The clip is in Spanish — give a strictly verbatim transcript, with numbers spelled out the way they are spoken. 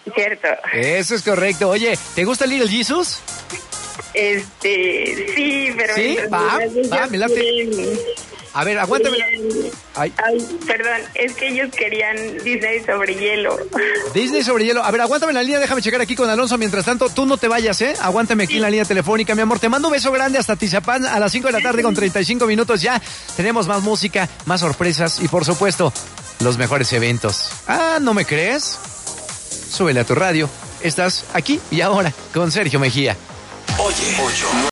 Cierto. Eso es correcto. Oye, ¿te gusta Little Jesus? Este, sí, pero... Sí, va, va, me late. quieren- A ver, aguántame. querían- Ay, Ay, perdón, es que ellos querían Disney sobre hielo. Disney sobre hielo. A ver, aguántame en la línea, déjame checar aquí con Alonso. Mientras tanto, tú no te vayas, ¿eh? Aguántame aquí en la línea telefónica, mi amor. Te mando un beso grande hasta Tizapán a las cinco de la tarde con treinta y cinco minutos. Ya tenemos más música, más sorpresas y, por supuesto, los mejores eventos. Ah, ¿no me crees? Súbele a tu radio. Estás aquí y ahora con Sergio Mejía. Oye, oye.